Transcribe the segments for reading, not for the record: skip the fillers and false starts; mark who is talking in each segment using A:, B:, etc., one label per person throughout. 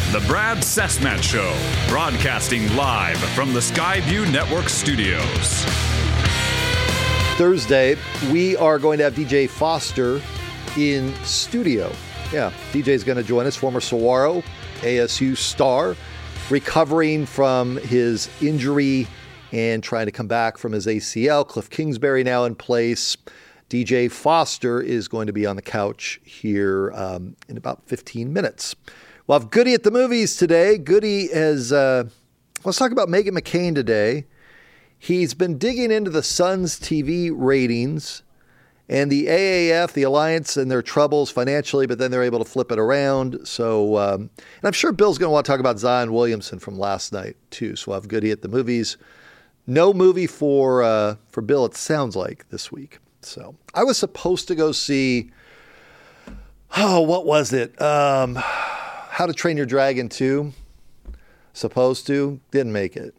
A: The Brad Cessna Show, broadcasting live from the Skyview Network studios.
B: Thursday, we are going to have DJ Foster in studio. Yeah, DJ's going to join us, former Saguaro ASU star, recovering from his injury and trying to come back from his ACL. Cliff Kingsbury now in place. DJ Foster is going to be on the couch here in about 15 minutes. We'll have Goody at the movies today. Goody has, let's talk about Meghan McCain today. He's been digging into the Sun's TV ratings and the AAF, the Alliance, and their troubles financially, but then they're able to flip it around. So, and I'm sure Bill's going to want to talk about Zion Williamson from last night too. So we'll have Goody at the movies. No movie for Bill, it sounds like, this week. So I was supposed to go see, what was it? How to Train Your Dragon 2. Supposed to. Didn't make it.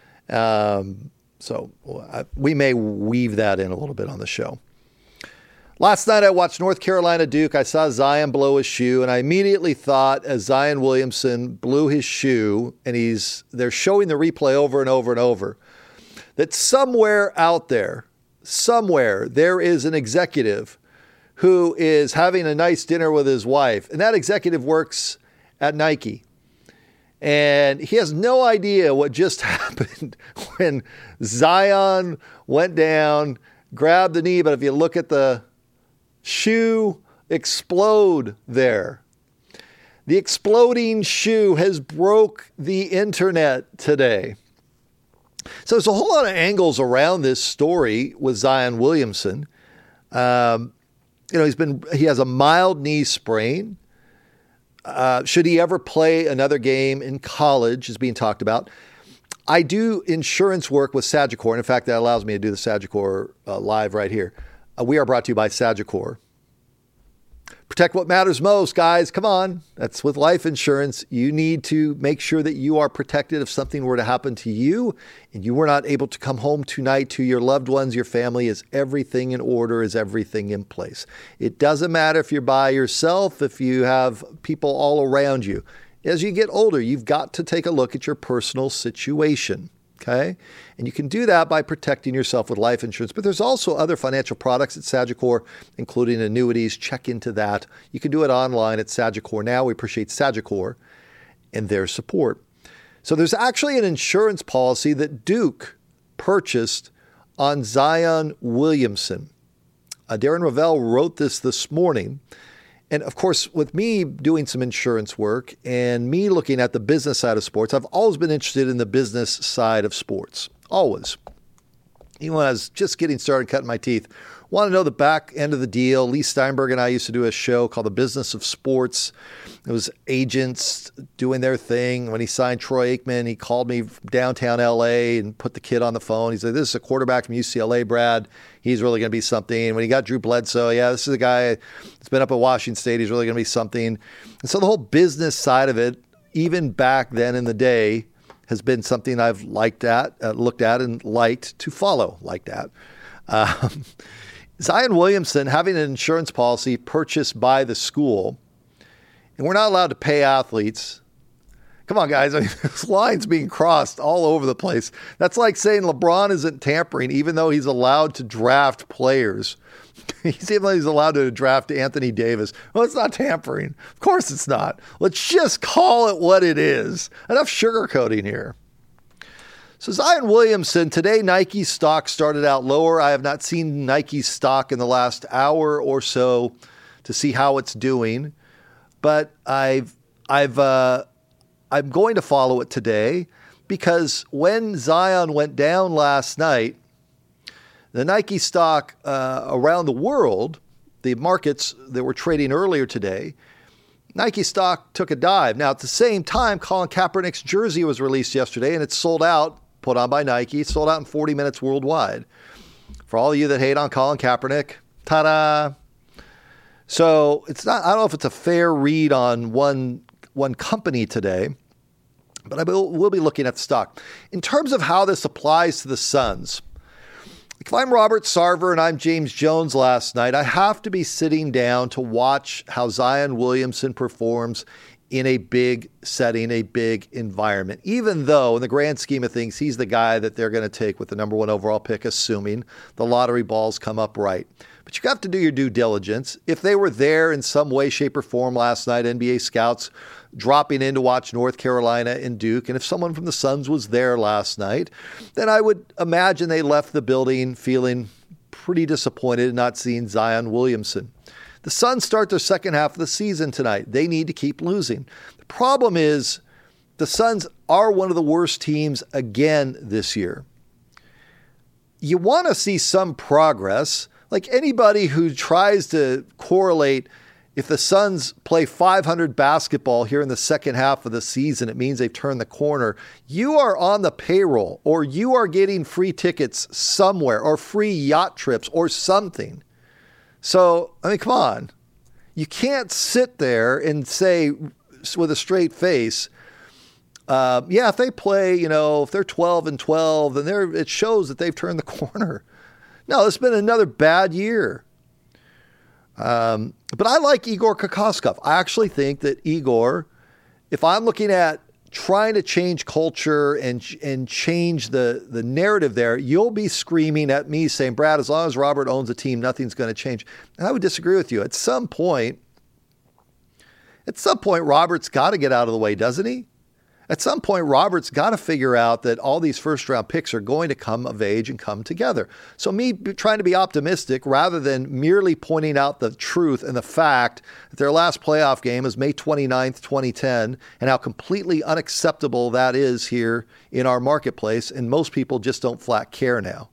B: So we may weave that in a little bit on the show. Last night I watched North Carolina Duke. I saw Zion blow his shoe, and I immediately thought, as Zion Williamson blew his shoe, and they're showing the replay over and over and over, that somewhere out there, there is an executive who is having a nice dinner with his wife, and that executive works at Nike. And he has no idea what just happened when Zion went down, grabbed the knee, but if you look at the shoe explode there. The exploding shoe has broke the internet today. So there's a whole lot of angles around this story with Zion Williamson. He has a mild knee sprain. Should he ever play another game in college is being talked about. I do insurance work with Sagicor. And in fact, that allows me to do the Sagicor live right here. We are brought to you by Sagicor. Protect what matters most, guys. Come on. That's with life insurance. You need to make sure that you are protected if something were to happen to you and you were not able to come home tonight to your loved ones, your family. Is everything in order? Is everything in place? It doesn't matter if you're by yourself, if you have people all around you. As you get older, you've got to take a look at your personal situation. Okay. And you can do that by protecting yourself with life insurance. But there's also other financial products at Sagicor, including annuities. Check into that. You can do it online at Sagicor now. We appreciate Sagicor and their support. So there's actually an insurance policy that Duke purchased on Zion Williamson. Darren Ravel wrote this morning. And of course, with me doing some insurance work and me looking at the business side of sports, I've always been interested in the business side of sports. Always. Even when I was just getting started cutting my teeth, want to know the back end of the deal. Lee Steinberg and I used to do a show called The Business of Sports. It was agents doing their thing. When he signed Troy Aikman, he called me from downtown LA and put the kid on the phone. He said, "This is a quarterback from UCLA, Brad. He's really going to be something." When he got Drew Bledsoe, this is a guy that's been up at Washington State. He's really going to be something. And so the whole business side of it, even back then in the day, has been something I've looked at and liked to follow like that. Zion Williamson having an insurance policy purchased by the school, and we're not allowed to pay athletes. Come on, guys. I mean, this line's being crossed all over the place. That's like saying LeBron isn't tampering, even though he's allowed to draft players. He's allowed to draft Anthony Davis. Well, it's not tampering. Of course it's not. Let's just call it what it is. Enough sugarcoating here. So Zion Williamson, today Nike stock started out lower. I have not seen Nike stock in the last hour or so to see how it's doing, but I'm going to follow it today because when Zion went down last night, the Nike stock around the world, the markets that were trading earlier today, Nike stock took a dive. Now, at the same time, Colin Kaepernick's jersey was released yesterday, and it's sold out. Put on by Nike. It's sold out in 40 minutes worldwide. For all of you that hate on Colin Kaepernick, ta-da. So it's not, I don't know if it's a fair read on one company today, but I will be looking at the stock. In terms of how this applies to the Suns, if I'm Robert Sarver and I'm James Jones last night, I have to be sitting down to watch how Zion Williamson performs in a big setting, a big environment, even though in the grand scheme of things, he's the guy that they're going to take with the number 1 overall pick, assuming the lottery balls come up right. But you have to do your due diligence. If they were there in some way, shape, or form last night, NBA scouts dropping in to watch North Carolina and Duke, and if someone from the Suns was there last night, then I would imagine they left the building feeling pretty disappointed in not seeing Zion Williamson. The Suns start their second half of the season tonight. They need to keep losing. The problem is the Suns are one of the worst teams again this year. You want to see some progress. Like anybody who tries to correlate, if the Suns play 500 basketball here in the second half of the season, it means they've turned the corner. You are on the payroll, or you are getting free tickets somewhere, or free yacht trips, or something. So, I mean, come on. You can't sit there and say with a straight face, if they play, if they're 12-12, then it shows that they've turned the corner. No, it's been another bad year. But I like Igor Kokoskov. I actually think that Igor, if I'm looking at trying to change culture and change the narrative there, you'll be screaming at me saying, Brad, as long as Robert owns a team, nothing's going to change. And I would disagree with you. At some point, Robert's got to get out of the way, doesn't he? At some point, Robert's got to figure out that all these first-round picks are going to come of age and come together. So me trying to be optimistic rather than merely pointing out the truth and the fact that their last playoff game is May 29th, 2010, and how completely unacceptable that is here in our marketplace, and most people just don't flat care now.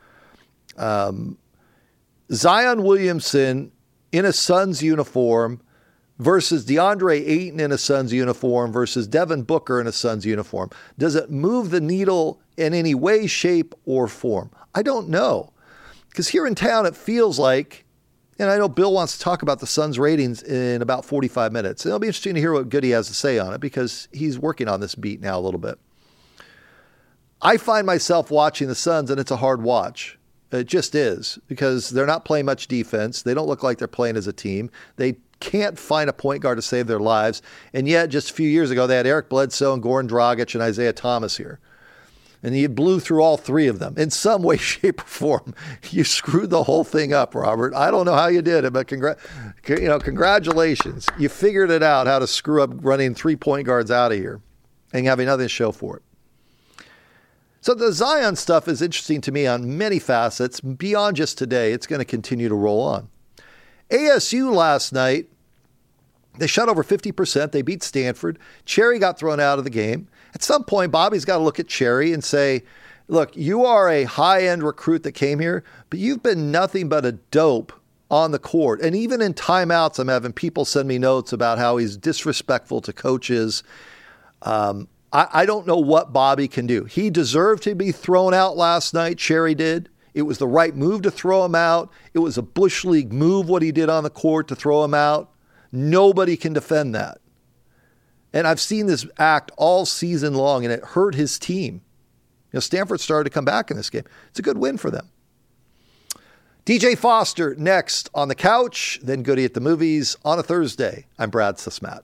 B: Zion Williamson in a Suns uniform versus DeAndre Ayton in a Suns uniform versus Devin Booker in a Suns uniform. Does it move the needle in any way, shape, or form? I don't know. Because here in town, it feels like, and I know Bill wants to talk about the Suns ratings in about 45 minutes. It'll be interesting to hear what Goody has to say on it because he's working on this beat now a little bit. I find myself watching the Suns, and it's a hard watch. It just is, because they're not playing much defense. They don't look like they're playing as a team. They can't find a point guard to save their lives. And yet, just a few years ago, they had Eric Bledsoe and Goran Dragic and Isaiah Thomas here. And you blew through all three of them in some way, shape, or form. You screwed the whole thing up, Robert. I don't know how you did it, but congratulations. You figured it out, how to screw up running 3 point guards out of here and having nothing to show for it. So the Zion stuff is interesting to me on many facets. Beyond just today, it's going to continue to roll on. ASU last night, they shot over 50%. They beat Stanford. Cherry got thrown out of the game. At some point, Bobby's got to look at Cherry and say, look, you are a high-end recruit that came here, but you've been nothing but a dope on the court. And even in timeouts, I'm having people send me notes about how he's disrespectful to coaches. I don't know what Bobby can do. He deserved to be thrown out last night. Cherry did. It was the right move to throw him out. It was a Bush League move what he did on the court to throw him out. Nobody can defend that. And I've seen this act all season long, and it hurt his team. Stanford started to come back in this game. It's a good win for them. DJ Foster next on the couch, then Goody at the movies on a Thursday. I'm Brad Susmat.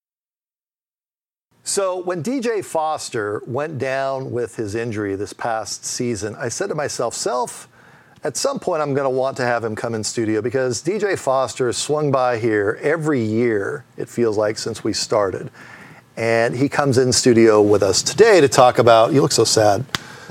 B: So when DJ Foster went down with his injury this past season, I said to myself, at some point I'm going to want to have him come in studio because DJ Foster has swung by here every year, it feels like, since we started. And he comes in studio with us today to talk about, you look so sad.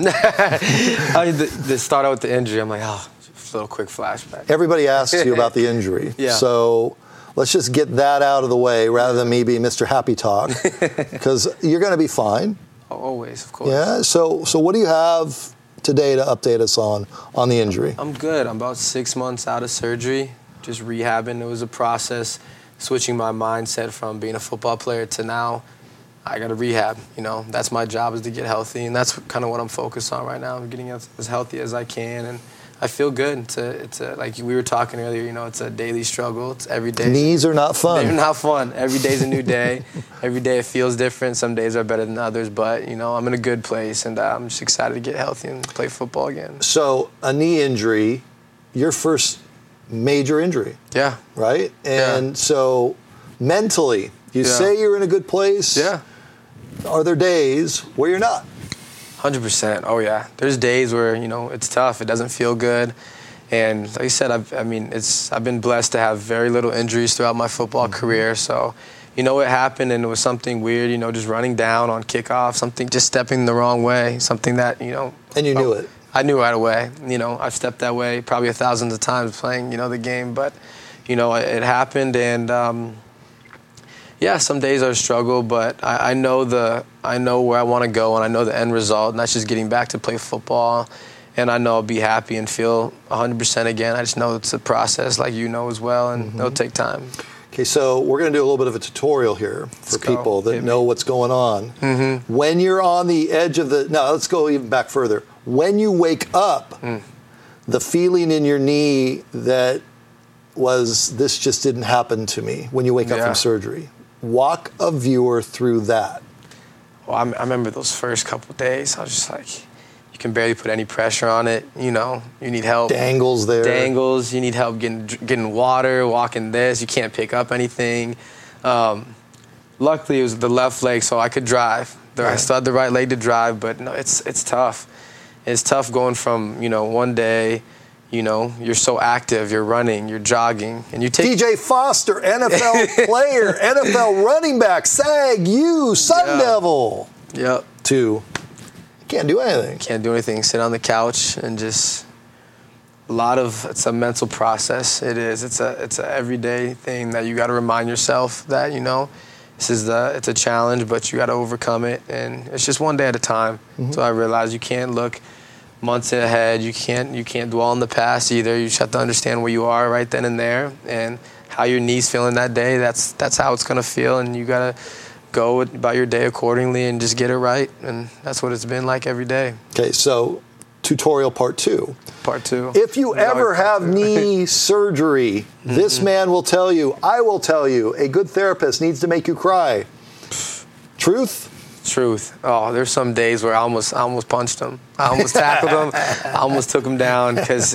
C: To start out with the injury, I'm like, just a little quick flashback.
B: Everybody asks you about the injury. Yeah. So let's just get that out of the way rather than me being Mr. Happy Talk, because you're going to be fine.
C: Always, of course.
B: Yeah. So what do you have today to update us on the injury?
C: I'm good. I'm about 6 months out of surgery, just rehabbing. It was a process, switching my mindset from being a football player to now I got to rehab. That's my job, is to get healthy, and that's kind of what I'm focused on right now. I'm getting as healthy as I can, and I feel good. It's a like we were talking earlier, it's a daily struggle. It's every day.
B: Knees are not fun.
C: They're not fun. Every day's a new day. Every day it feels different. Some days are better than others, but, I'm in a good place, and I'm just excited to get healthy and play football again.
B: So a knee injury, your first major injury.
C: Yeah.
B: Right? And so mentally, You say you're in a good place.
C: Yeah.
B: Are there days where you're not?
C: 100%. Oh, yeah. There's days where, it's tough. It doesn't feel good. And like I said, I've been blessed to have very little injuries throughout my football career. So, it happened, and it was something weird, just running down on kickoff, something, just stepping the wrong way, something that,
B: And you knew it.
C: I knew right away. I've stepped that way probably 1,000 of times playing, the game. But, it happened, and some days are a struggle, but I know where I want to go, and I know the end result, and that's just getting back to play football. And I know I'll be happy and feel 100% again. I just know it's a process, like as well, and it'll take time.
B: Okay, so we're going to do a little bit of a tutorial here for people that know what's going on. Mm-hmm. When you're on the edge of let's go even back further. When you wake up, the feeling in your knee that was, this just didn't happen to me, when you wake up from surgery. Walk a viewer through that.
C: Well, I remember those first couple of days. I was just like, you can barely put any pressure on it. You need help.
B: Dangles there.
C: Dangles. You need help getting water, walking this. You can't pick up anything. Luckily, it was the left leg, so I could drive. I still had the right leg to drive, but no, it's tough. It's tough going from, one day, you're so active, you're running, you're jogging, and you take...
B: TJ Foster, NFL player, NFL running back, SAG, Sun Devil.
C: Yep.
B: To... Can't do anything.
C: Can't do anything. Sit on the couch and just it's a mental process. It is. It's a everyday thing that you got to remind yourself that, it's a challenge, but you got to overcome it. And it's just one day at a time. Mm-hmm. So I realized you can't look months ahead. You can't dwell on the past either. You just have to understand where you are right then and there, and how your knee's feeling that day. That's how it's going to feel, and you got to go about your day accordingly and just get it right. And that's what it's been like every day. Okay,
B: so tutorial part 2.
C: Part 2.
B: If you ever have knee surgery, this man will tell you, I will tell you, a good therapist needs to make you cry. Truth?
C: Truth. Oh, there's some days where I almost punched him. I almost tackled him. I almost took him down, because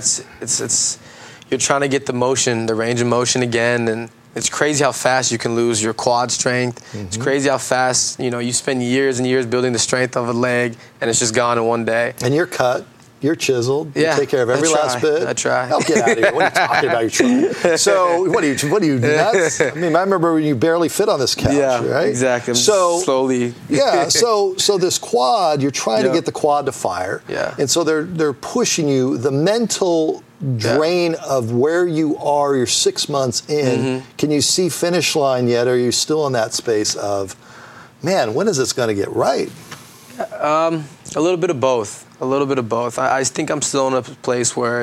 C: it's you're trying to get the range of motion again, and it's crazy how fast you can lose your quad strength. Mm-hmm. It's crazy how fast, you spend years and years building the strength of a leg, and it's just gone in one day.
B: And you're cut. You're chiseled.
C: Yeah,
B: you take care of every last bit.
C: I try.
B: Oh, get out of here. What are you talking about? You're trying. So, what are you nuts? I mean, I remember when you barely fit on this couch, right?
C: Exactly. Slowly.
B: Yeah, so this quad, you're trying to get the quad to fire.
C: Yeah.
B: And so they're pushing you. The mental drain of where you are, you're 6 months in. Mm-hmm. Can you see finish line yet? Or are you still in that space of, man, when is this going to get right?
C: A little bit of both. I think I'm still in a place where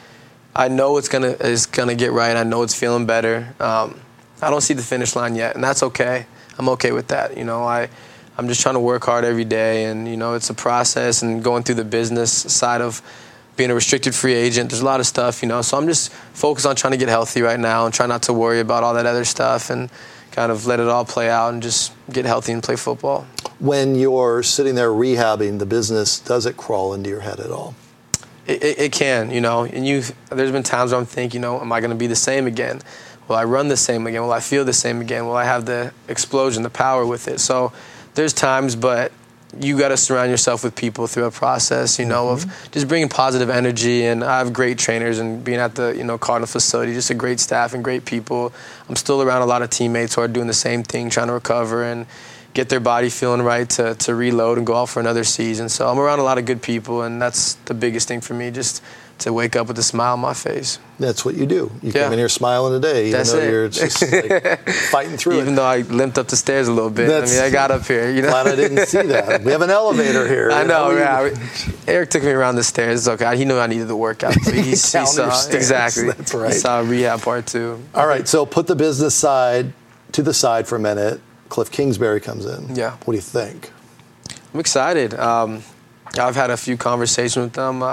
C: I know it's gonna get right. I know it's feeling better. I don't see the finish line yet, and that's okay. I'm okay with that. I'm just trying to work hard every day, and it's a process. And going through the business side of being a restricted free agent, there's a lot of stuff. So I'm just focused on trying to get healthy right now and try not to worry about all that other stuff, and kind of let it all play out and just get healthy and play football.
B: When you're sitting there rehabbing the business, does it crawl into your head at all?
C: It can, and there's been times where I'm thinking, am I going to be the same again? Will I run the same again? Will I feel the same again? Will I have the explosion, the power with it? So there's times, but you got to surround yourself with people through a process, of just bringing positive energy. And I have great trainers, and being at the, Cardinal facility, just a great staff and great people. I'm still around a lot of teammates who are doing the same thing, trying to recover and get their body feeling right to reload and go out for another season. So I'm around a lot of good people, and that's the biggest thing for me, just to wake up with a smile on my face.
B: That's what you do. You come in here smiling today, even though you're just fighting through
C: Even though I limped up the stairs a little bit. I got up here.
B: Glad I didn't see that. We have an elevator here.
C: I know, Eric took me around the stairs. It's okay. He knew I needed the workout. So he saw exactly.
B: That's right.
C: He saw rehab part 2.
B: All right, so put the business side to the side for a minute. Cliff Kingsbury comes in.
C: Yeah.
B: What do you think?
C: I'm excited. I've had a few conversations with him.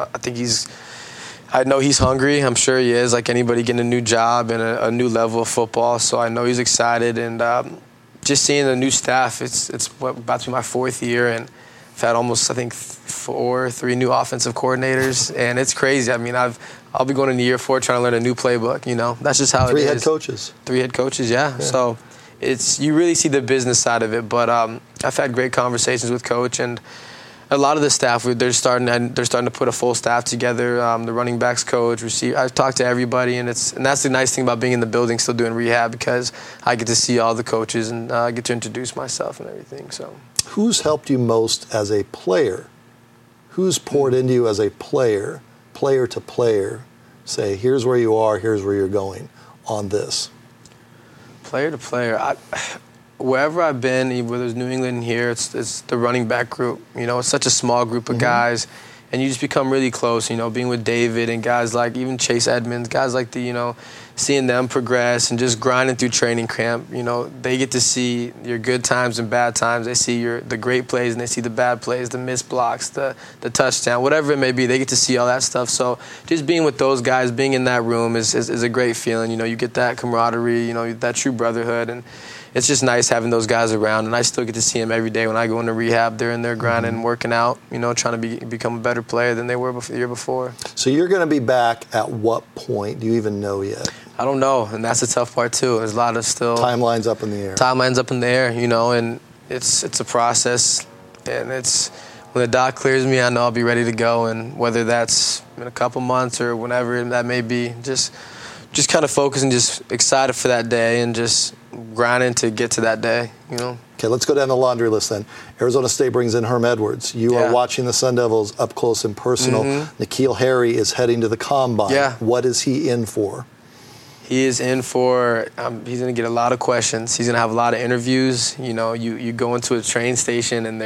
C: I know he's hungry. I'm sure he is, like anybody getting a new job and a new level of football. So I know he's excited. And just seeing the new staff, it's about to be my 4th year. And I've had almost, I think, 3 new offensive coordinators. And it's crazy. I mean, I'll be going into year 4 trying to learn a new playbook. That's just how it is.
B: 3 head coaches.
C: 3 head coaches, yeah. So you really see the business side of it. But I've had great conversations with Coach, and a lot of the staff, they're starting to put a full staff together. The running backs coach, I've talked to everybody, and that's the nice thing about being in the building, still doing rehab, because I get to see all the coaches and get to introduce myself and everything. So,
B: who's helped you most as a player? Who's poured into you as a player to player? Say, here's where you are, here's where you're going on this.
C: Player to player, wherever I've been, whether it's New England and here, it's the running back group. It's such a small group of guys, and you just become really close. Being with David and guys like even Chase Edmonds, guys like seeing them progress and just grinding through training camp. They get to see your good times and bad times. They see the great plays and they see the bad plays, the missed blocks, the touchdown, whatever it may be. They get to see all that stuff. So just being with those guys, being in that room is a great feeling. You get that camaraderie, that true brotherhood, and it's just nice having those guys around, and I still get to see them every day when I go into rehab. They're in there grinding and working out, trying to become a better player than they were the year before. So
B: you're going to be back at what point? Do you even know yet?
C: I don't know, and that's the tough part too. There's a lot of still
B: timelines up in the air.
C: And it's a process, and when the doc clears me, I know I'll be ready to go, and whether that's in a couple months or whenever that may be, just kind of focus and just excited for that day and just grinding to get to that day,
B: Okay, let's go down the laundry list then. Arizona State brings in Herm Edwards. You are watching the Sun Devils up close and personal. N'Keal Harry is heading to the Combine.
C: Yeah.
B: What is he in for?
C: He is in for, he's going to get a lot of questions. He's going to have a lot of interviews. You go into a train station and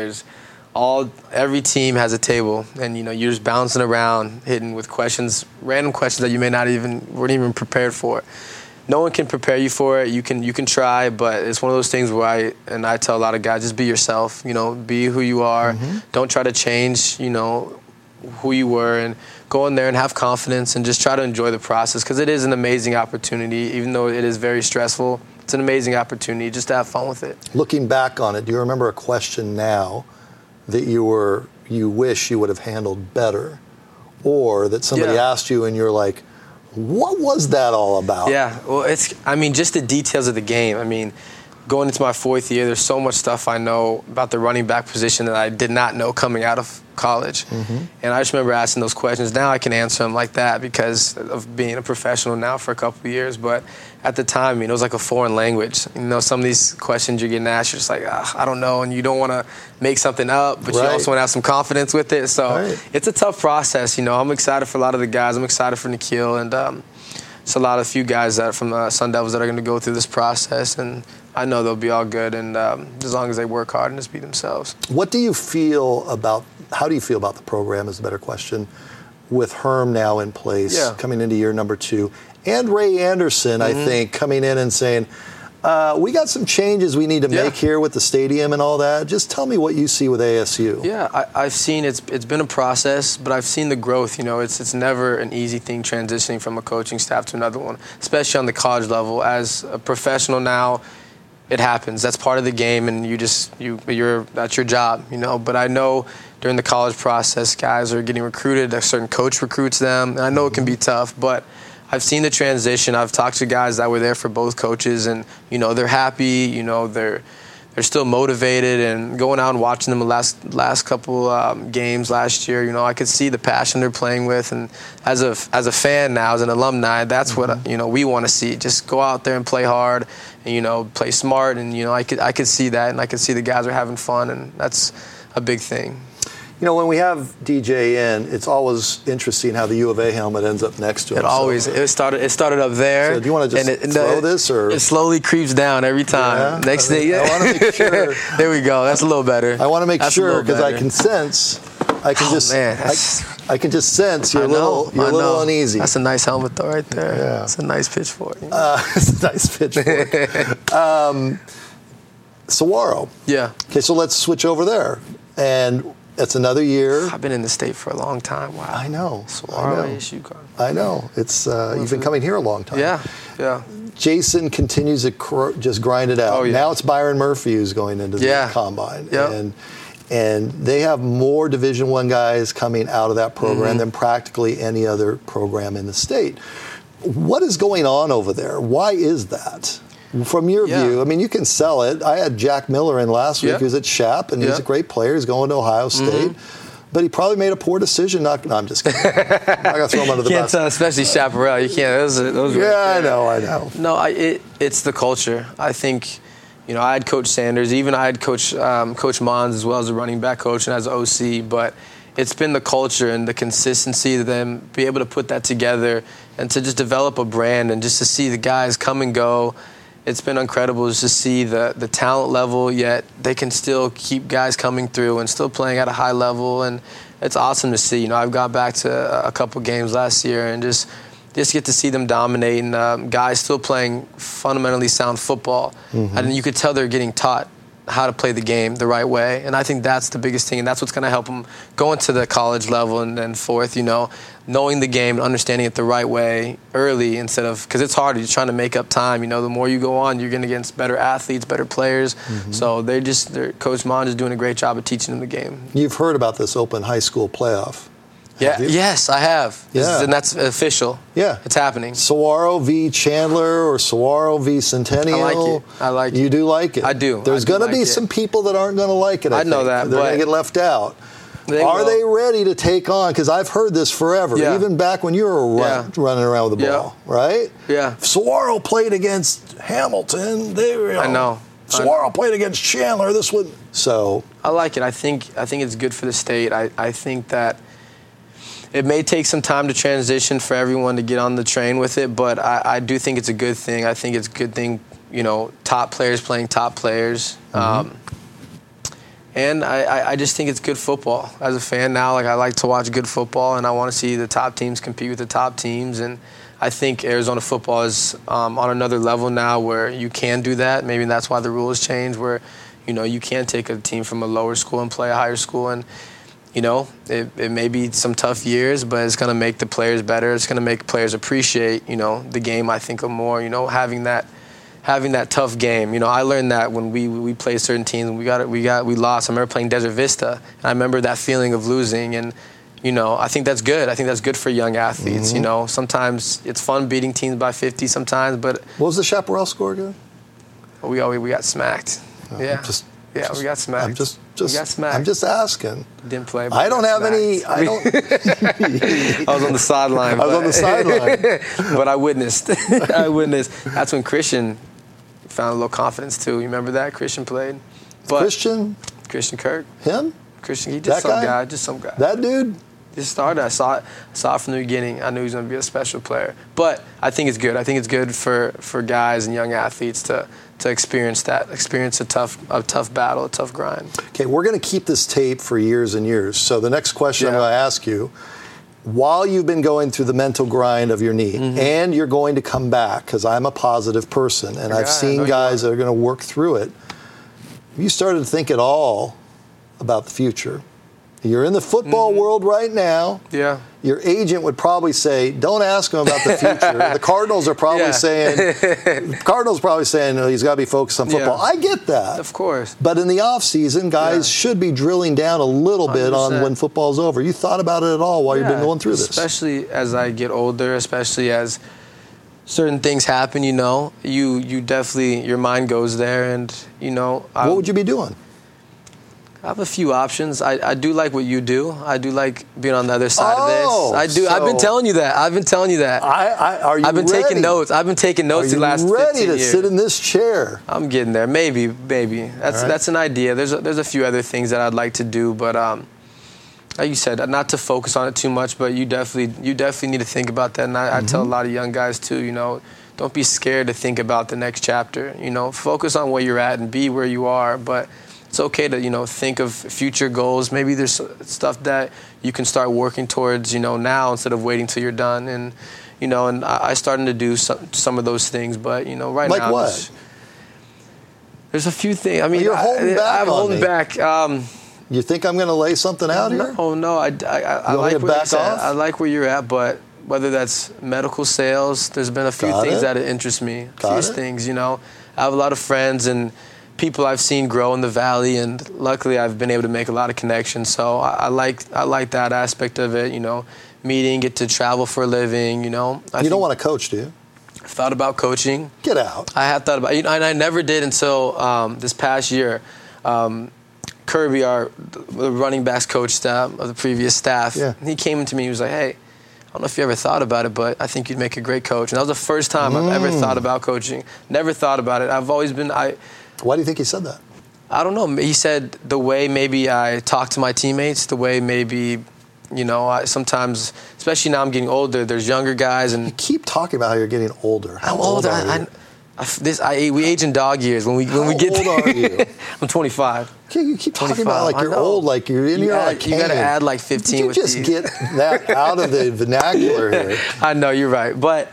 C: every team has a table, and you're just bouncing around, hitting with questions, random questions that you weren't even prepared for. No one can prepare you for it. You can try, but it's one of those things where I tell a lot of guys, just be yourself. Be who you are. Don't try to change. Who you were, and go in there and have confidence and just try to enjoy the process, because it is an amazing opportunity. Even though it is very stressful, it's an amazing opportunity just to have fun with it.
B: Looking back on it, do you remember a question now that you wish you would have handled better, or that somebody asked you and you're like, what was that all about?
C: Yeah, well, just the details of the game. Going into my fourth year, there's so much stuff I know about the running back position that I did not know coming out of college. And I just remember asking those questions. Now I can answer them like that because of being a professional now for a couple of years. But at the time, it was like a foreign language. Some of these questions you're getting asked, you're just like, I don't know. And you don't want to make something up, but you also want to have some confidence with it. So it's a tough process. I'm excited for a lot of the guys. I'm excited for N'Keal. And it's a few guys that from the Sun Devils that are going to go through this process. And I know they'll be all good, and as long as they work hard and just be themselves.
B: How do you feel about the program is a better question, with Herm now in place, coming into year number 2, and Ray Anderson, I think, coming in and saying, we got some changes we need to make here with the stadium and all that. Just tell me what you see with ASU.
C: Yeah, I've seen it's been a process, but I've seen the growth. It's never an easy thing transitioning from a coaching staff to another one, especially on the college level. As a professional now, it happens. That's part of the game, and that's your job, But I know during the college process, guys are getting recruited. A certain coach recruits them, and I know it can be tough, but I've seen the transition. I've talked to guys that were there for both coaches, and they're happy. They're still motivated, and going out and watching them the last couple games last year, I could see the passion they're playing with. And as a fan now, as an alumni, that's what we want to see. Just go out there and play hard, and play smart. And I could see that, and I could see the guys are having fun, and that's a big thing.
B: When we have DJ in, it's always interesting how the U of A helmet ends up next to him.
C: It started up there.
B: So do you want to just throw this, or
C: it slowly creeps down every time? Next thing,
B: I want to make sure.
C: There we go. That's a little better.
B: I want to make sure, because I can sense. I can just sense you're a little uneasy.
C: That's a nice helmet though, right there. Yeah. It's a nice pitchfork.
B: It's a nice pitchfork. Saguaro.
C: Yeah.
B: Okay, so let's switch over there. And it's another year.
C: I've been in the state for a long time. Wow.
B: I know.
C: Saguaro ASU card.
B: I know. It's you've been coming here a long time.
C: Yeah.
B: Jason continues to just grind it out. Now it's Byron Murphy who's going into the Combine.
C: Yep.
B: And they have more Division I guys coming out of that program than practically any other program in the state. What is going on over there? Why is that? From your view, I mean, you can sell it. I had Jack Miller in last week. He was at Shap, and he's a great player. He's going to Ohio State. But he probably made a poor decision. No, I'm just kidding. I'm not going to throw him under the bus.
C: Can't tell, especially Chaparral. You can't. Those
B: I know.
C: No, it's the culture. I think, I had Coach Sanders. Even I had Coach Mons as well as a running back coach and as an OC. But it's been the culture and the consistency to them be able to put that together and to just develop a brand and just to see the guys come and go. It's been incredible just to see the talent level, yet they can still keep guys coming through and still playing at a high level. And it's awesome to see. I've got back to a couple games last year and just get to see them dominate and guys still playing fundamentally sound football. And you could tell they're getting taught how to play the game the right way. And I think that's the biggest thing, and that's what's going to help them go into the college level and then forth, knowing the game and understanding it the right way early instead of, because it's hard, you're trying to make up time. The more you go on, you're going to get better athletes, better players. So Coach Mons is doing a great job of teaching them the game.
B: You've heard about this open high school playoff.
C: Yes, I have.
B: Yeah.
C: And that's official.
B: Yeah.
C: It's happening.
B: Saguaro v. Chandler or Saguaro v. Centennial.
C: I like it.
B: You do like it?
C: I do.
B: There's going to be some people that aren't going to like it, I think.
C: know that.
B: They're going to get left out. Are they ready to take on? Because I've heard this forever, even back when you were running around with the ball, right?
C: Yeah.
B: Saguaro played against Hamilton.
C: I know.
B: Saguaro played against Chandler. This would. So
C: I like it. I think it's good for the state. I think that it may take some time to transition for everyone to get on the train with it, but I do think it's a good thing. I think it's a good thing, top players playing top players. And I just think it's good football. As a fan now, I like to watch good football, and I want to see the top teams compete with the top teams. And I think Arizona football is on another level now where you can do that. Maybe that's why the rules changed, where, you can take a team from a lower school and play a higher school. And, it may be some tough years, but it's going to make the players better. It's going to make players appreciate, the game, I think, more, having that tough game. I learned that when we played certain teams and we lost. I remember playing Desert Vista, and I remember that feeling of losing. And, I think that's good. I think that's good for young athletes. Sometimes it's fun beating teams by 50 sometimes, but...
B: What was the Chaparral score again?
C: We got smacked. We got smacked. We got smacked.
B: I'm just asking.
C: Didn't play.
B: I don't have any.
C: I was on the sideline. But I witnessed. That's when Christian found a little confidence too. You remember that? Christian played. Christian Kirk.
B: Him?
C: Christian. He just some guy.
B: That dude.
C: Just started. I saw it from the beginning. I knew he was going to be a special player. But I think it's good. I think it's good for guys and young athletes to experience a tough battle, a tough grind.
B: Okay, we're going to keep this tape for years and years. So the next question I'm going to ask you, while you've been going through the mental grind of your knee, and you're going to come back, because I'm a positive person, and I've seen guys that are going to work through it, you started to think at all about the future. You're in the football world right now.
C: Yeah.
B: Your agent would probably say, don't ask him about the future. The Cardinals are probably saying, oh, he's got to be focused on football. I get that.
C: Of course.
B: But in the offseason, guys should be drilling down a little bit 100%. On when football's over. You thought about it at all while you've been going through this?
C: Especially as I get older, especially as certain things happen, you definitely, your mind goes there. And,
B: what would you be doing?
C: I have a few options. I do like what you do. I do like being on the other side of this. I do. I've been telling you that. I've been
B: ready?
C: Taking notes. I've been taking notes the last 15 years.
B: Are you ready to sit in this chair?
C: I'm getting there. Maybe. That's an idea. There's a few other things that I'd like to do, but like you said, not to focus on it too much. But you definitely need to think about that. And I tell a lot of young guys too. Don't be scared to think about the next chapter. Focus on where you're at and be where you are. But it's okay to, think of future goals. Maybe there's stuff that you can start working towards, now instead of waiting till you're done. And, and I started to do some of those things. But, right
B: like
C: now.
B: Like what?
C: There's a few things. I mean,
B: you're holding back.
C: I'm holding back.
B: You think I'm going to lay something out here?
C: Oh, no. I like where you're at. I like where you're at, but whether that's medical sales, there's been a few things that interest me. A few things, I have a lot of friends and people I've seen grow in the Valley, and luckily I've been able to make a lot of connections. So I like that aspect of it, meeting, get to travel for a living,
B: You don't want to coach, do you?
C: thought about coaching.
B: Get out.
C: I had thought about it, and I never did until this past year. Kirby, the running backs coach staff of the previous staff, he came to me. He was like, "Hey, I don't know if you ever thought about it, but I think you'd make a great coach." And that was the first time I've ever thought about coaching. Never thought about it. I've always been.
B: Why do you think he said that?
C: I don't know. He said the way maybe I talk to my teammates, the way maybe. I sometimes, especially now I'm getting older, there's younger guys. And
B: you keep talking about how you're getting older. How old are you?
C: We age in dog years when we get there.
B: How old are you?
C: I'm 25.
B: Okay, you keep talking about like you're old, like you're in your like
C: you got to add like 15
B: you
C: with
B: just
C: these.
B: Get that out of the vernacular here.
C: I know, you're right. But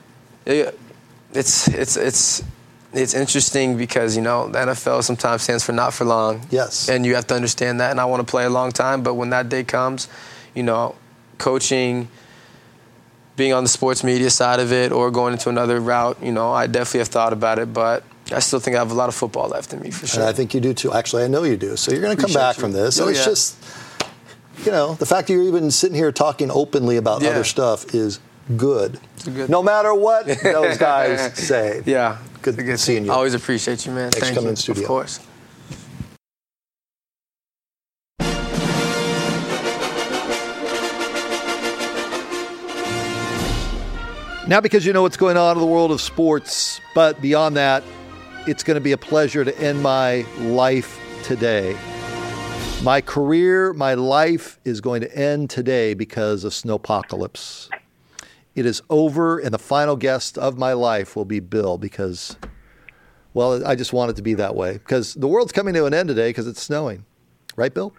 C: it's interesting because, the NFL sometimes stands for not for long.
B: Yes.
C: And you have to understand that. And I want to play a long time. But when that day comes, coaching, being on the sports media side of it or going into another route, I definitely have thought about it. But I still think I have a lot of football left in me for sure.
B: And I think you do too. Actually, I know you do. So you're going to come back from this. And it's just, the fact that you're even sitting here talking openly about other stuff is good. No matter what those guys say.
C: Yeah.
B: Good seeing you.
C: I always appreciate you, man.
B: Thanks for coming in the studio.
C: Of course.
B: Now, because you know what's going on in the world of sports, but beyond that, it's going to be a pleasure to end my life today. My career, my life is going to end today because of snowpocalypse. It is over, and the final guest of my life will be Bill because, well, I just want it to be that way because the world's coming to an end today because it's snowing. Right, Bill?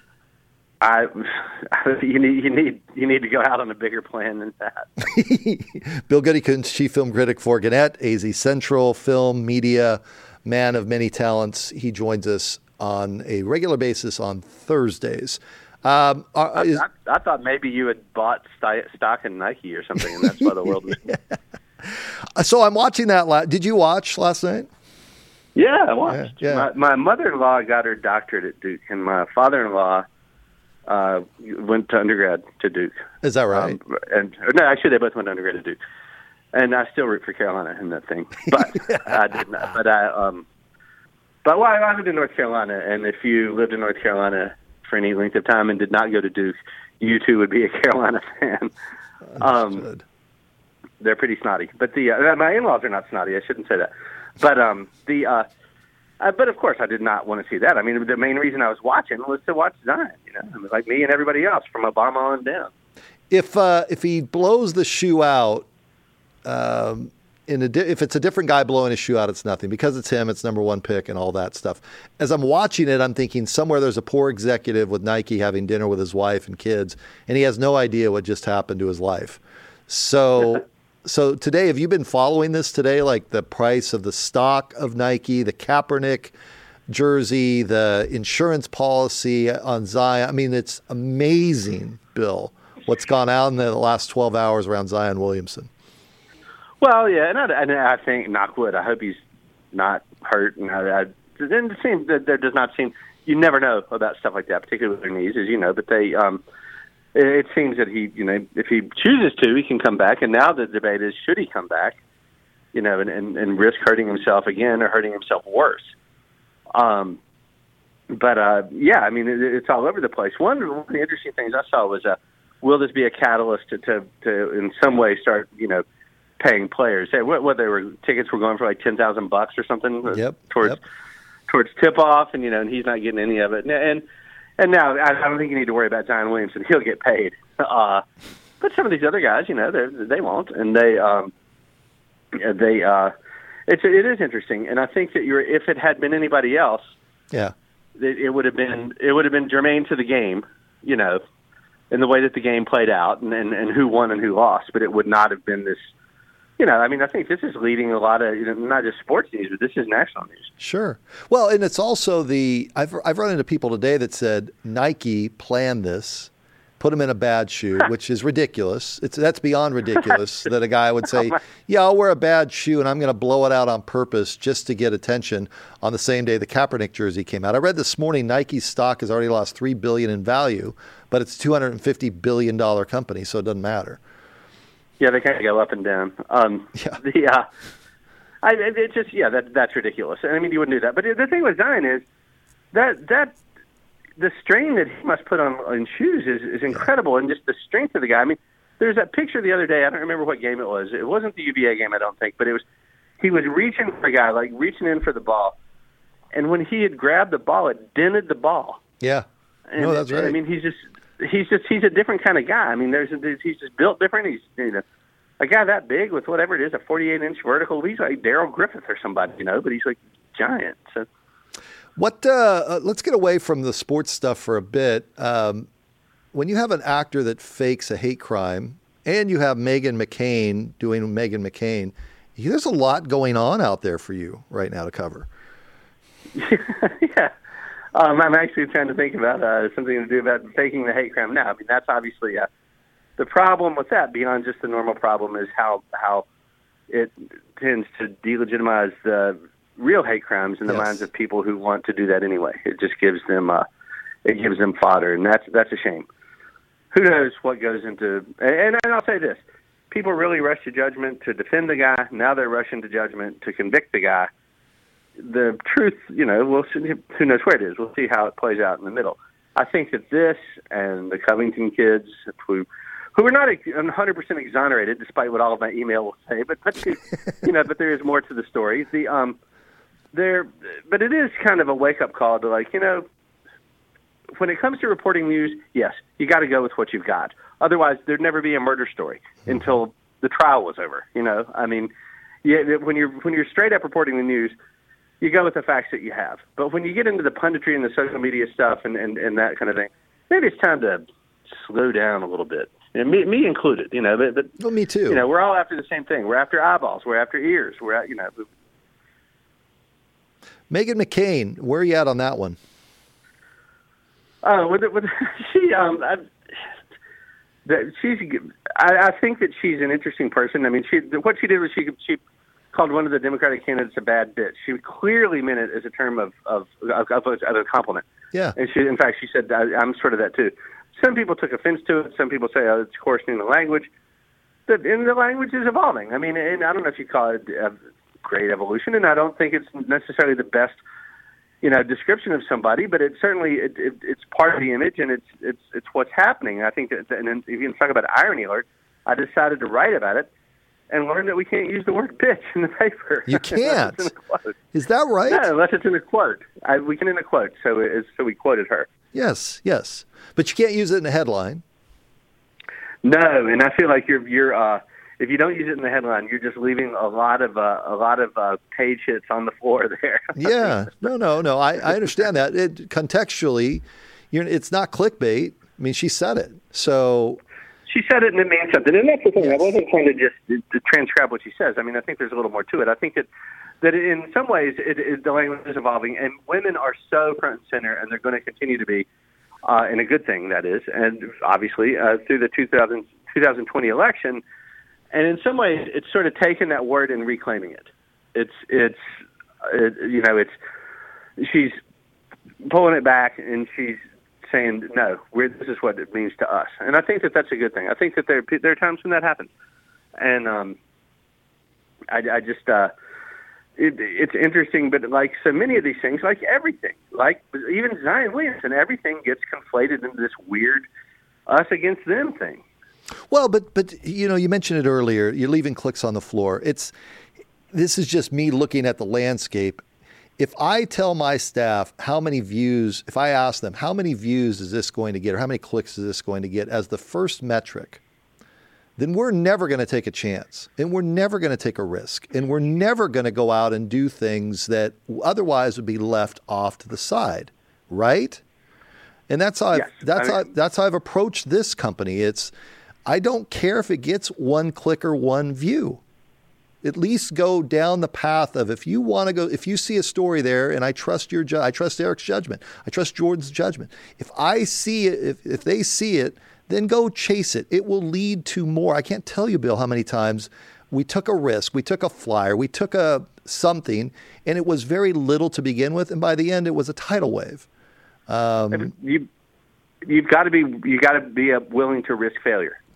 D: You need to go out on a bigger plan than that.
B: Bill Goodykins, chief film critic for Gannett, AZ Central, film, media, man of many talents. He joins us on a regular basis on Thursdays.
D: I thought maybe you had bought stock in Nike or something, and that's why the world was...
B: So I'm watching that. Did you watch last night?
D: Yeah, I watched.
B: Yeah.
D: My mother-in-law got her doctorate at Duke, and my father-in-law went to undergrad to Duke.
B: Is that right?
D: No, actually, they both went to undergrad at Duke. And I still root for Carolina in that thing, but I did not. But I lived in North Carolina, and if you lived in North Carolina for any length of time and did not go to Duke, you too would be a Carolina fan. They're pretty snotty, but my in-laws are not snotty. I shouldn't say that. But but of course, I did not want to see that. I mean, the main reason I was watching was to watch Zion. Like me and everybody else, from Obama on down.
B: If he blows the shoe out, if it's a different guy blowing his shoe out, it's nothing because it's him. It's number one pick and all that stuff. As I'm watching it, I'm thinking somewhere there's a poor executive with Nike having dinner with his wife and kids, and he has no idea what just happened to his life. So today, have you been following this today? Like the price of the stock of Nike, the Kaepernick jersey, the insurance policy on Zion. I mean, it's amazing, Bill, what's gone out in the last 12 hours around Zion Williamson.
D: Well, yeah, and I think, knock wood, I hope he's not hurt. And it seems that there does not seem, you never know about stuff like that, particularly with their knees, as you know, but it seems that he, if he chooses to, he can come back. And now the debate is, should he come back, and risk hurting himself again or hurting himself worse? Yeah, I mean, it's all over the place. One of the interesting things I saw was, will this be a catalyst to in some way start, paying players? What tickets were going for like $10,000 or something towards tip-off, and he's not getting any of it. And now I don't think you need to worry about Zion Williamson. He'll get paid. But some of these other guys, they won't, and it is interesting. And I think that if it had been anybody else, it would have been germane to the game, in the way that the game played out and who won and who lost. But it would not have been this. I think this is leading a lot of, not just sports news, but this is national news.
B: Sure. Well, and it's also I've run into people today that said Nike planned this, put him in a bad shoe, which is ridiculous. That's beyond ridiculous that a guy would say, yeah, I'll wear a bad shoe and I'm going to blow it out on purpose just to get attention on the same day the Kaepernick jersey came out. I read this morning Nike's stock has already lost $3 billion in value, but it's a $250 billion company, so it doesn't matter.
D: Yeah, they kind of go up and down. It's just that's ridiculous. I mean, you wouldn't do that. But the thing with Zion is that the strain that he must put on shoes is incredible, and just the strength of the guy. I mean, there's that picture the other day. I don't remember what game it was. It wasn't the UVA game, I don't think, but he was reaching for a guy, like reaching in for the ball, and when he had grabbed the ball, it dented the ball.
B: Yeah,
D: and
B: no, that's right.
D: I mean, he's a different kind of guy. I mean, he's just built different. He's a guy that big with whatever it is, a 48-inch vertical. He's like Darryl Griffith or somebody, but he's like giant. So.
B: What? Let's get away from the sports stuff for a bit. When you have an actor that fakes a hate crime, and you have Meghan McCain doing Meghan McCain, there's a lot going on out there for you right now to cover.
D: Yeah. I'm actually trying to think about something to do about faking the hate crime now. I mean, that's obviously the problem with that, beyond just the normal problem, is how it tends to delegitimize the real hate crimes in the minds of people who want to do that anyway. It just gives them fodder, and that's a shame. Who knows what goes into? And I'll say this: people really rush to judgment to defend the guy. Now they're rushing to judgment to convict the guy. The truth, we'll see, who knows where it is. We'll see how it plays out in the middle. I think that this and the Covington kids, who are not 100% exonerated, despite what all of my email will say, but but there is more to the story. But it is kind of a wake-up call to when it comes to reporting news, yes, you got to go with what you've got. Otherwise, there'd never be a murder story until the trial was over. I mean, when you're straight up reporting the news, you go with the facts that you have. But when you get into the punditry and the social media stuff and that kind of thing, maybe it's time to slow down a little bit. And me included, But
B: well, me too.
D: We're all after the same thing. We're after eyeballs. We're after ears.
B: Meghan McCain, where are you at on that one?
D: I think that she's an interesting person. I mean, what she did was she called one of the Democratic candidates a bad bitch. She clearly meant it as a term of a compliment.
B: Yeah.
D: And in fact, she said, I'm sort of that too. Some people took offense to it. Some people say, it's coarsening the language. And the language is evolving. I mean, and I don't know if you call it a great evolution, and I don't think it's necessarily the best, description of somebody, but it certainly it's part of the image, and it's what's happening. I think that, and then if you can talk about irony alert, I decided to write about it and learn that we can't use the word bitch in the paper.
B: You can't. Is that right?
D: No, unless it's in a quote. We can in a quote, so we quoted her.
B: Yes, but you can't use it in a headline.
D: No, and I feel like you're if you don't use it in the headline, you're just leaving a lot of page hits on the floor there.
B: Yeah, no. I understand that. Contextually, it's not clickbait. I mean, she said it. So
D: she said it and it meant something. And that's the thing. Yes. I wasn't trying to just to transcribe what she says. I mean, I think there's a little more to it. I think that in some ways the language is evolving, and women are so front and center, and they're going to continue to be, and a good thing that is. And obviously, through the 2020 election. And in some ways, it's sort of taken that word and reclaiming it. She's pulling it back, and she's saying, no, this is what it means to us. And I think that that's a good thing. I think that there are times when that happens. And I just, it's interesting, but like so many of these things, like everything, like even Zion Williamson, everything gets conflated into this weird us against them thing.
B: Well, but you mentioned it earlier. You're leaving clicks on the floor. This is just me looking at the landscape. If I tell my staff how many views, if I ask them how many views is this going to get or how many clicks is this going to get as the first metric, then we're never going to take a chance, and we're never going to take a risk, and we're never going to go out and do things that otherwise would be left off to the side, right? And that's how that's how I've approached this company. I don't care if it gets one click or one view. At least go down the path of if you see a story there, and I trust I trust Eric's judgment. I trust Jordan's judgment. If I see it, if they see it, then go chase it. It will lead to more. I can't tell you, Bill, how many times we took a risk, we took a flyer, we took something, and it was very little to begin with, and by the end, it was a tidal wave.
D: You got to be willing to risk failure.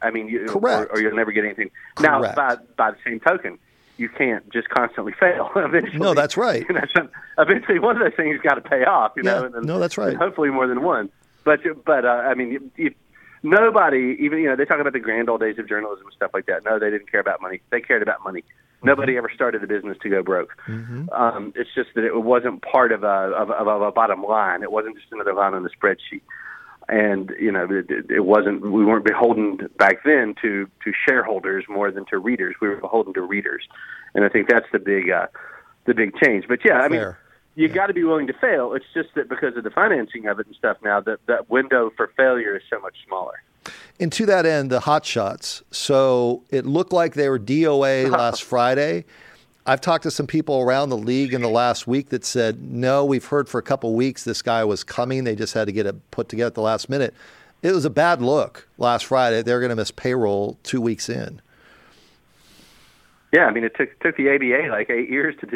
D: I mean,
B: Correct.
D: or you'll never get anything.
B: Correct.
D: Now, by the same token, you can't just constantly fail. Eventually,
B: No, that's right.
D: Eventually, one of those things got to pay off.
B: Yeah,
D: and
B: no, that's right.
D: And hopefully, more than one. But I mean, nobody, even they talk about the grand old days of journalism and stuff like that. No, they didn't care about money. They cared about money. Nobody ever started a business to go broke. It's just that it wasn't part of a bottom line. It wasn't just another line on the spreadsheet. And it wasn't. We weren't beholden back then to shareholders more than to readers. We were beholden to readers, and I think that's the big change. But yeah, I mean, you got to be willing to fail. It's just that because of the financing of it and stuff now, that window for failure is so much smaller.
B: And to that end, the hot shots. So it looked like they were DOA last Friday. I've talked to some people around the league in the last week that said, no, we've heard for a couple of weeks this guy was coming. They just had to get it put together at the last minute. It was a bad look last Friday. They're going to miss payroll 2 weeks in.
D: Yeah, I mean, it took the ABA like 8 years to do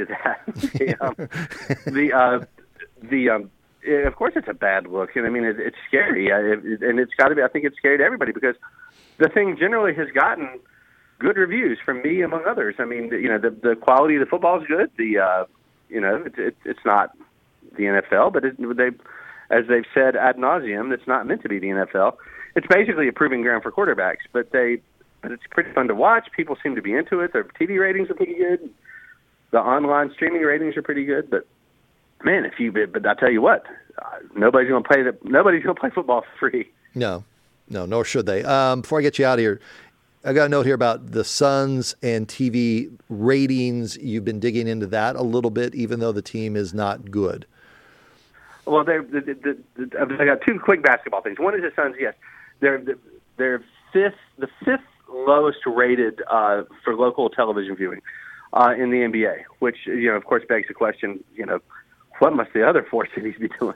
D: that. Of course, it's a bad look, and I mean, it's scary, and it's got to be. I think it's scary to everybody because the thing generally has gotten good reviews from me, among others. I mean, the quality of the football is good. It's not the NFL, but as they've said ad nauseum, it's not meant to be the NFL. It's basically a proving ground for quarterbacks, but it's pretty fun to watch. People seem to be into it. Their TV ratings are pretty good. The online streaming ratings are pretty good. But man, but I tell you what, nobody's going to play football for free.
B: No, nor should they. Before I get you out of here, I got a note here about the Suns and TV ratings. You've been digging into that a little bit, even though the team is not good.
D: Well, I got two quick basketball things. One is the Suns. Yes, they're the fifth lowest rated for local television viewing in the NBA, which of course begs the question. What must the other four cities be doing?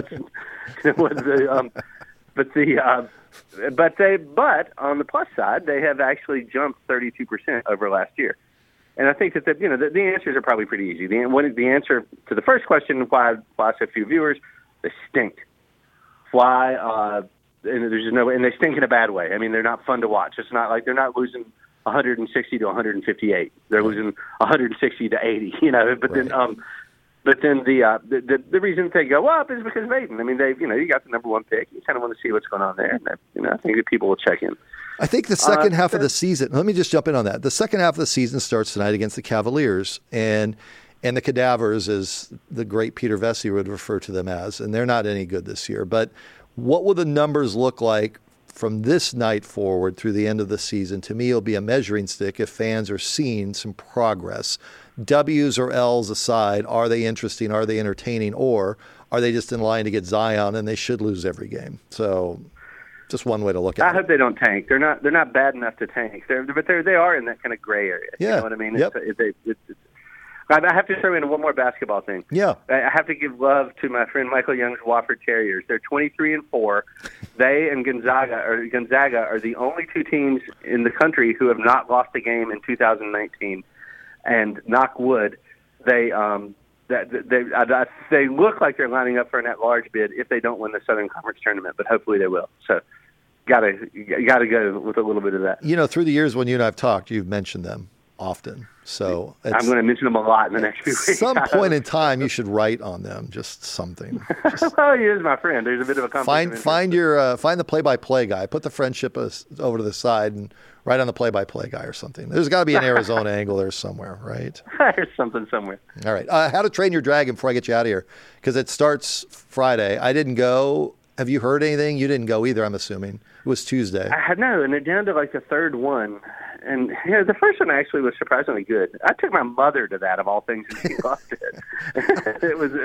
D: But on the plus side, they have actually jumped 32% over last year, and I think that the answers are probably pretty easy. The answer to the first question, why so few viewers, they stink. Why? And there's and they stink in a bad way. I mean, they're not fun to watch. It's not like they're not losing 160 to 158. They're losing 160 to 80. But then the reason they go up is because of Ayton. I mean, you got the number one pick. You kind of want to see what's going on there. And I think that people will check in.
B: I think the second half of the season. Let me just jump in on that. The second half of the season starts tonight against the Cavaliers and the Cadavers, as the great Peter Vesey would refer to them as, and they're not any good this year. But what will the numbers look like from this night forward through the end of the season? To me, it'll be a measuring stick if fans are seeing some progress. W's or L's aside, are they interesting? Are they entertaining? Or are they just in line to get Zion and they should lose every game? So just one way to look at it.
D: I hope they don't tank. They're not bad enough to tank. They are in that kind of gray area.
B: Yeah.
D: You know what I mean?
B: Yep.
D: I have to throw in one more basketball thing.
B: Yeah.
D: I have to give love to my friend Michael Young's Wofford Terriers. They're 23-4. They and Gonzaga are the only two teams in the country who have not lost a game in 2019. And knock wood, they look like they're lining up for an at-large bid if they don't win the Southern Conference tournament, but hopefully they will. So, gotta go with a little bit of that.
B: Through the years when you and I've talked, you've mentioned them often. So
D: I'm going to mention them a lot in the next few weeks.
B: Some point in time, you should write on them, just something.
D: Well, he is my friend. There's a bit of a conflict.
B: Find the play-by-play guy. Put the friendship over to the side and write on the play-by-play guy or something. There's got to be an Arizona angle there somewhere, right?
D: There's something somewhere.
B: All right. How to Train Your Dragon before I get you out of here, because it starts Friday. I didn't go. Have you heard anything? You didn't go either, I'm assuming. It was Tuesday.
D: No, and they're down to like the third one. And the first one actually was surprisingly good. I took my mother to that, of all things, and she loved it. It was,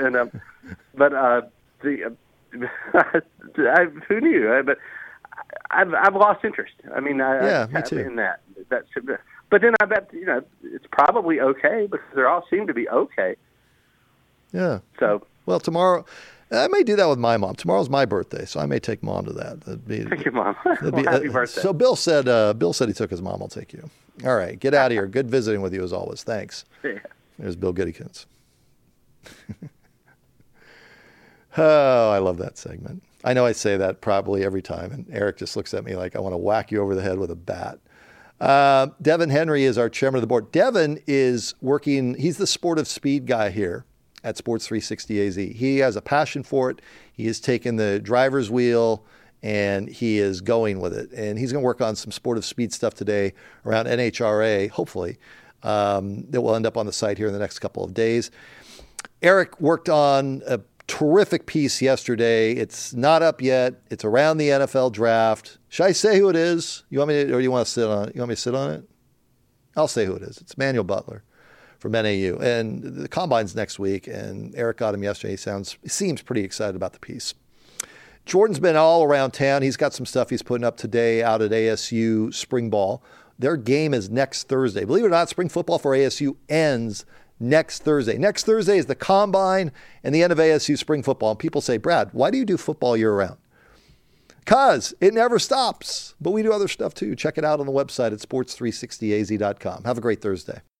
D: who knew? But I've lost interest. I mean,
B: me too.
D: In that. But then I bet it's probably okay because they all seem to be okay.
B: Yeah.
D: So
B: well, tomorrow. I may do that with my mom. Tomorrow's my birthday, so I may take Mom to that.
D: Thank you, Mom. Happy birthday.
B: So Bill said he took his mom. I'll take you. All right, get out of here. Good visiting with you as always. Thanks.
D: Yeah.
B: There's Bill Goodykins. Oh, I love that segment. I know I say that probably every time, and Eric just looks at me like I want to whack you over the head with a bat. Devin Henry is our chairman of the board. Devin is working, he's the sportive speed guy here at Sports 360 AZ. He has a passion for it. He has taken the driver's wheel and he is going with it. And he's going to work on some sportive speed stuff today around NHRA, hopefully, that will end up on the site here in the next couple of days. Eric worked on a terrific piece yesterday. It's not up yet. It's around the NFL draft. Should I say who it is? You want me to, or you want to sit on it? You want me to sit on it? I'll say who it is. It's Manuel Butler from NAU. And the Combine's next week, and Eric got him yesterday. He seems pretty excited about the piece. Jordan's been all around town. He's got some stuff he's putting up today out at ASU Spring Ball. Their game is next Thursday. Believe it or not, spring football for ASU ends next Thursday. Next Thursday is the Combine and the end of ASU spring football. And people say, Brad, why do you do football year-round? Because it never stops. But we do other stuff too. Check it out on the website at sports360az.com. Have a great Thursday.